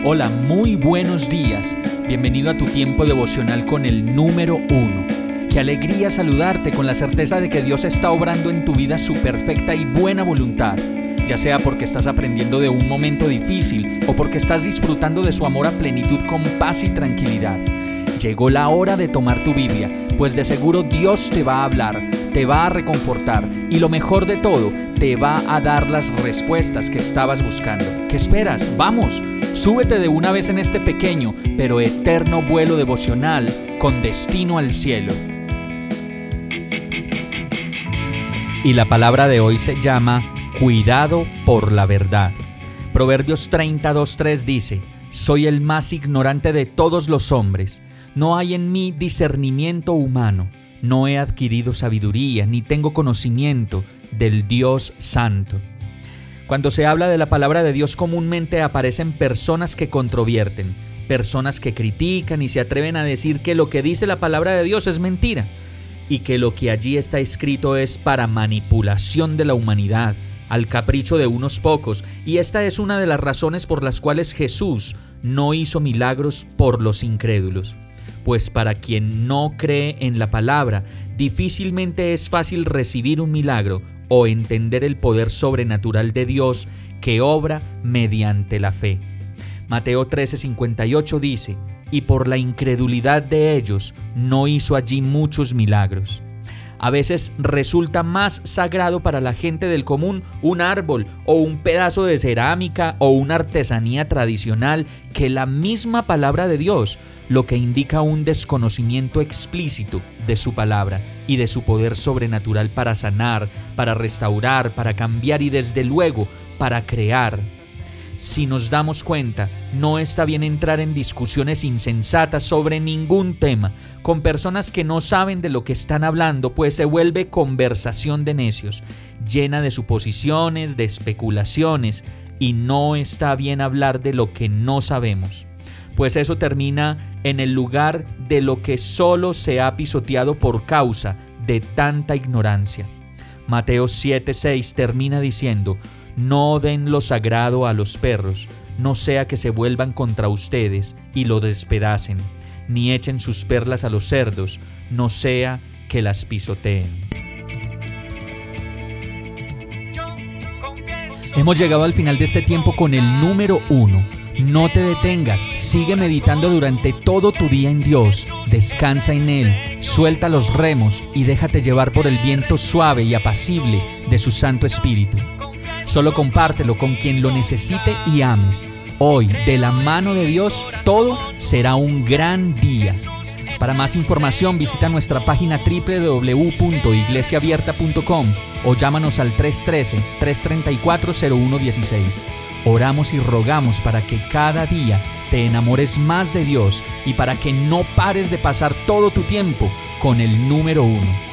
Hola, muy buenos días. Bienvenido a tu tiempo devocional con el número 1. Qué alegría saludarte con la certeza de que Dios está obrando en tu vida su perfecta y buena voluntad, ya sea porque estás aprendiendo de un momento difícil o porque estás disfrutando de su amor a plenitud con paz y tranquilidad. Llegó la hora de tomar tu Biblia, pues de seguro Dios te va a hablar, te va a reconfortar y lo mejor de todo, te va a dar las respuestas que estabas buscando. ¿Qué esperas? ¡Vamos! Súbete de una vez en este pequeño pero eterno vuelo devocional con destino al cielo. Y la palabra de hoy se llama Cuidado por la verdad. Proverbios 32:3 dice: Soy el más ignorante de todos los hombres. No hay en mí discernimiento humano. No he adquirido sabiduría, ni tengo conocimiento del Dios Santo. Cuando se habla de la palabra de Dios, comúnmente aparecen personas que controvierten, personas que critican y se atreven a decir que lo que dice la palabra de Dios es mentira y que lo que allí está escrito es para manipulación de la humanidad, al capricho de unos pocos, y esta es una de las razones por las cuales Jesús no hizo milagros por los incrédulos. Pues para quien no cree en la palabra, difícilmente es fácil recibir un milagro o entender el poder sobrenatural de Dios que obra mediante la fe. Mateo 13:58 dice: y por la incredulidad de ellos no hizo allí muchos milagros. A veces resulta más sagrado para la gente del común un árbol o un pedazo de cerámica o una artesanía tradicional que la misma palabra de Dios, lo que indica un desconocimiento explícito de su palabra y de su poder sobrenatural para sanar, para restaurar, para cambiar y desde luego para crear. Si nos damos cuenta, no está bien entrar en discusiones insensatas sobre ningún tema con personas que no saben de lo que están hablando, pues se vuelve conversación de necios, llena de suposiciones, de especulaciones, y no está bien hablar de lo que no sabemos, pues eso termina en el lugar de lo que solo se ha pisoteado por causa de tanta ignorancia. Mateo 7:6 termina diciendo: no den lo sagrado a los perros, no sea que se vuelvan contra ustedes y lo despedacen, ni echen sus perlas a los cerdos, no sea que las pisoteen. Hemos llegado al final de este tiempo con el número 1. No te detengas, sigue meditando durante todo tu día en Dios, descansa en Él, suelta los remos y déjate llevar por el viento suave y apacible de su Santo Espíritu. Solo compártelo con quien lo necesite y ames. Hoy, de la mano de Dios, todo será un gran día. Para más información, visita nuestra página www.iglesiaabierta.com o llámanos al 313-334-0116. Oramos y rogamos para que cada día te enamores más de Dios y para que no pares de pasar todo tu tiempo con el número 1.